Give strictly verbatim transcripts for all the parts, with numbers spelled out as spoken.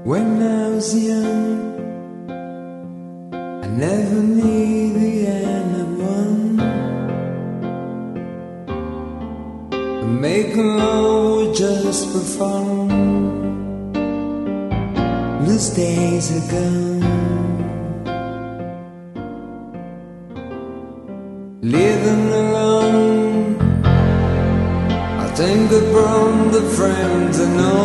When I was young, I never needed anyone. Making love just for fun. Those days are gone. Living alone, I think upon the friends I know.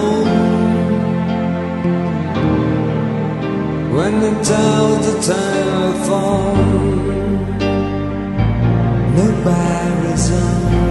When they tell the telephone, nobody's home.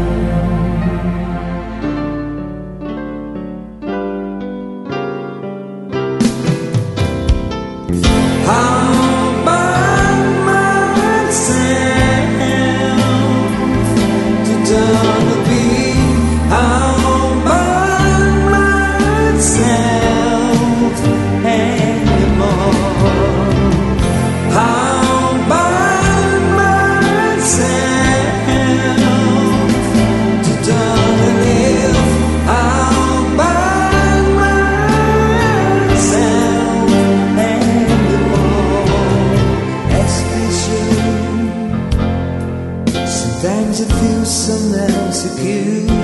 Sometimes I feel so insecure,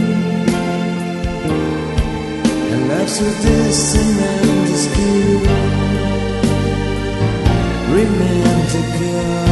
and love's so distant and obscure. Romantic girl.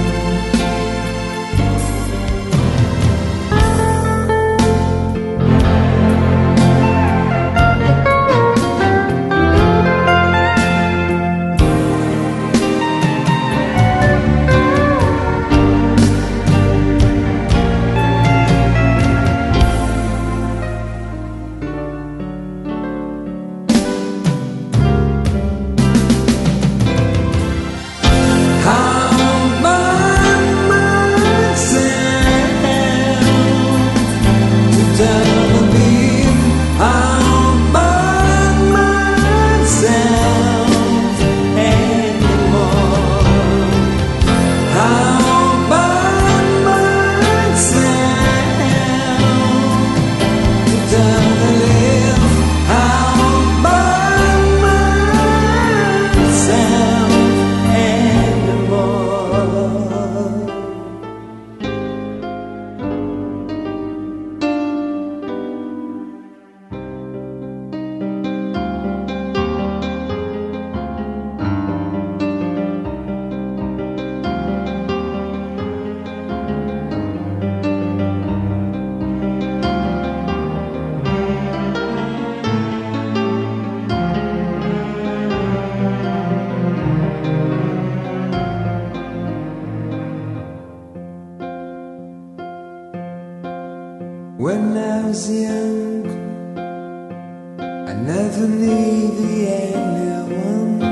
When I was young, I never needed anyone.